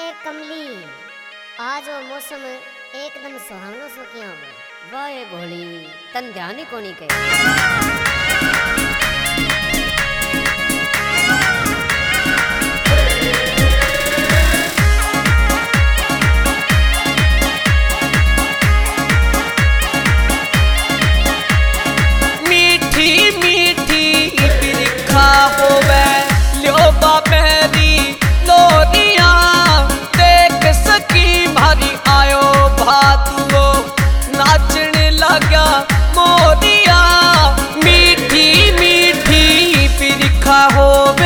कमली आज वो मौसम एकदम सुहावनो सो क्यों वाह भोली तन ध्यान ही कोनी के मीठी मीठी बिरखा होवे ल्यो बाबेरी लोरिया देख सकी भारी आयो भादुओ नाचन लगा मोरिया मीठी मीठी बिरखा होवे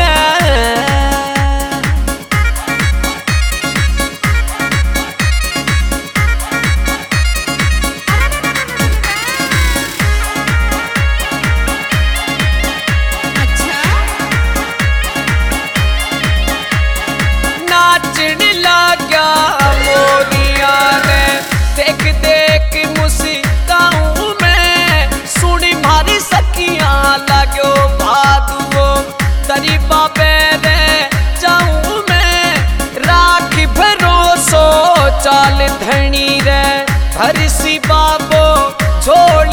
नाचन लगा मोरिया ने देख देख मुस्काऊं मैं सुनी मारी सखियां लगो भादुओ तरी बाबे रे जाऊं मैं राख भरोसो चाल धनी रे हरसी बाबो छोड़